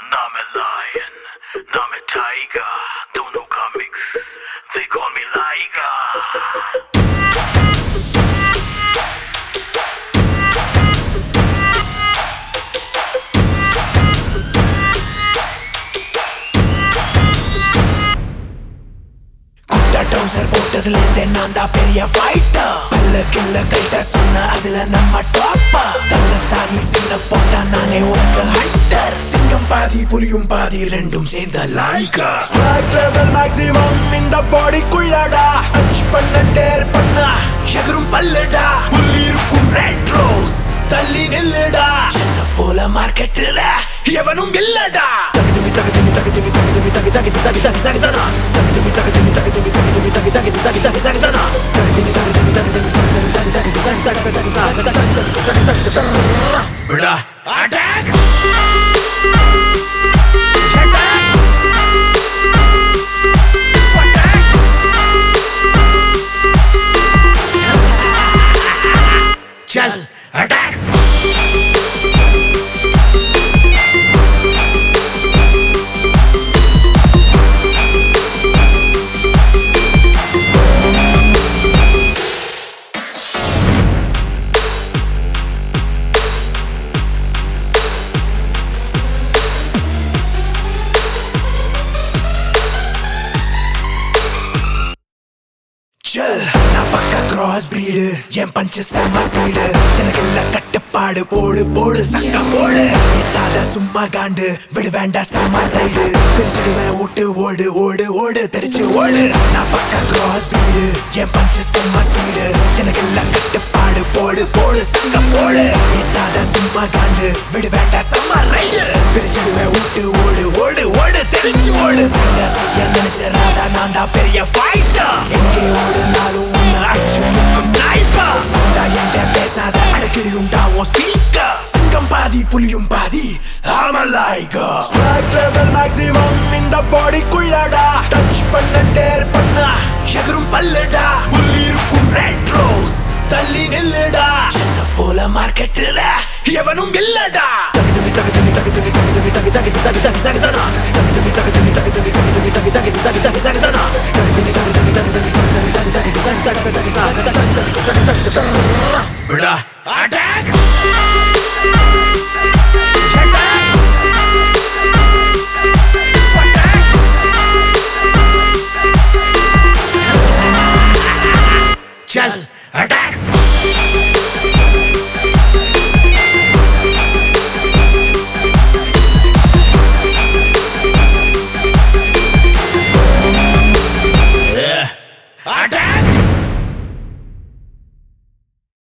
Now I'm a lion, now I'm a tiger. Don't know comics, they call me Liger. டவுசர் போட்டதுல இருந்தே நான் தான் பெரிய fighter. பல்ல கில்ல கைட்ட சொன்ன அதுல நம்ம டாப்பர். தங்கத்தானி சின்ன போட்டா நானே உனக்கு ஹைட்டர். சிங்கம் பாதி புலியும் பாதி ரெண்டும் சேர்ந்த லைகர். ஸ்வாக் லெவல் மேக்ஸிமம் இந்த பாடிக்குள்ளடா. டச் பண்ண டேர் பண்ண எகரும் பல்லடா. உள்ளி இருக்கும் ரெட் ரோஸ் தள்ளி நில்லுடா. சின்ன போல மார்க்கெட்டுல எவனும் இல்லடா. தகுதி தகுதி தகுதி தகுதி தகுதி தகுதி தகுதி தகுதி தகுதனா. தகுதி தகுதி தகுதி தகுதி தகுதி தகுதி தகுதி தகுதி தகுதனா. தகுதி தகுதி தகுதி தகுதி தகுதி விடா. அட்டாக் चल अटैक चल நான் பக்கா கிராஸ் பிரீடு. என் பஞ்சு செம்ம ஸ்பீடு. எனக்கு இல்ல கட்டுப்பாடு. போடு போடு சக்கா போடு. ஏத்தாத சும்மா காண்டு. விடு வேண்டாம் செம்ம ரைடு. பிரிச்சிடுவேன் ஓட்டு ஓடு ஓடு ஓடு தெரிச்சு ஓடு. நான் பக்கா கிராஸ் பிரீடு. என் பஞ்சு செம்ம ஸ்பீடு. எனக்கு இல்ல கட்டுப்பாடு. போடு போடு சக்கா போடு. ஏத்தாத சும்மா காண்டு. விடு வேண்டாம் செம்ம ரைடு. பிரிச்சிடுவேன் ஓட்டு ஓடு ஓடு ஓடு தெரிச்சு ஓடு. சண்டை செய்ய நினைச்சிடாத நான் தான் பெரிய ஃபைட்டர். எங்கே ஓடுனாலும் உன்னை அடிச்சு நிற்கும் ஸ்னைப்பர். சவுண்டா என்கிட்ட பேசாத அடிக்கடி உண்டாவும் ஸ்பீக்கர். சிங்கம் பாதி புலியும் பாதி I'm a liger. Swag level maximum இந்த பாடிக்குள்ளடா. டச் பண்ண டேர் பண்ண எகரும் பல்லடா. உள்ளி இருக்கும் ரெட் ரோஸ் தள்ளி நில்லுடா. சின்ன போல மார்க்கெட்டுல எவனும் இல்லடா. தகுதி தகுதி தகுதி தகுதி தகுதி தகுதி தகுதி தகுதி தகுதனா. தகுதி தகுதி தகுதி தகுதி தகுதி தகுதி தகுதி தகுதி தகுதனா. தகுதி தகுதி தகுதி விடா. அட்டாக்